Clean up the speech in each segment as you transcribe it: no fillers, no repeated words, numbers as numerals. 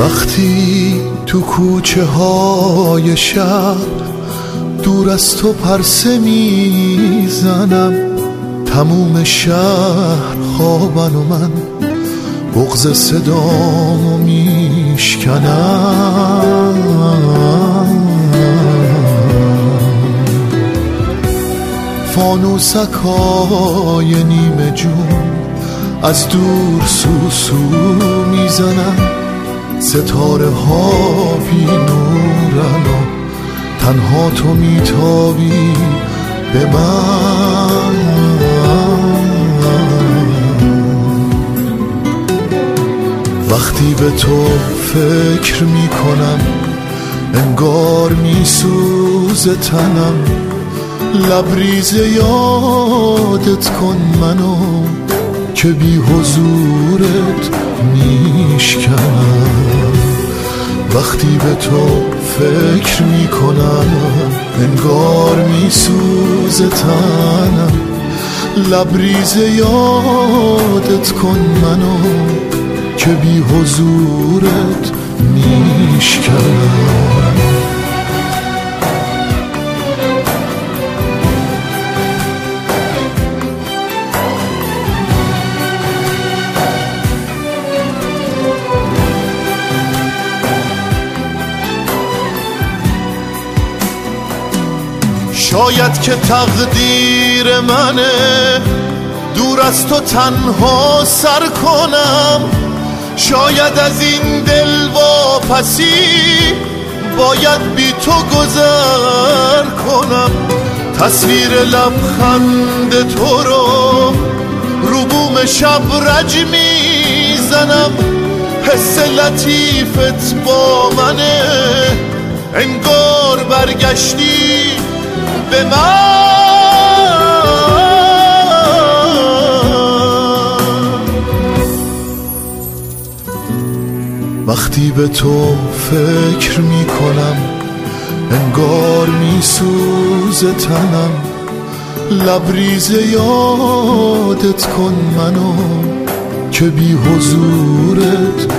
وقتی تو کوچه های شب دور از تو پرسه میزنم، تموم شهر خوابن و من بغض صدامو میشکنم. فانوسکای نیمه جون از دور سوسو میزنن، ستاره ها بی نورن و تنها تو میتابی به من. وقتی به تو فکر میکنم انگار میسوزه تنم، لبریز یادت کن منو که بی حضورت میشکنم. وقتی به تو فکر میکنم انگار میسوزه تنم، لبریز یادت کن منو که بی حضورت میشکنم. شاید که تقدیر منه دور از تو تنها سر کنم، شاید از این دل واپسی باید بی تو گذر کنم. تصویر لبخند تو رو بوم شب رج میزنم، حس لطیفت با منه انگار برگشتی به من. وقتی به تو فکر میکنم انگار میسوزه تنم، لبریز یادت کن منو که بی حضورت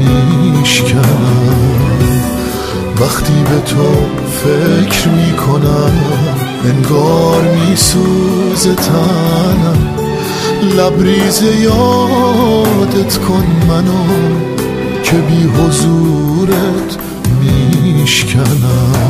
میشکنم. وقتی به تو فکر میکنم انگار میسوزه تنم، لبریز یادت کن منو که بی حضورت میشکنم.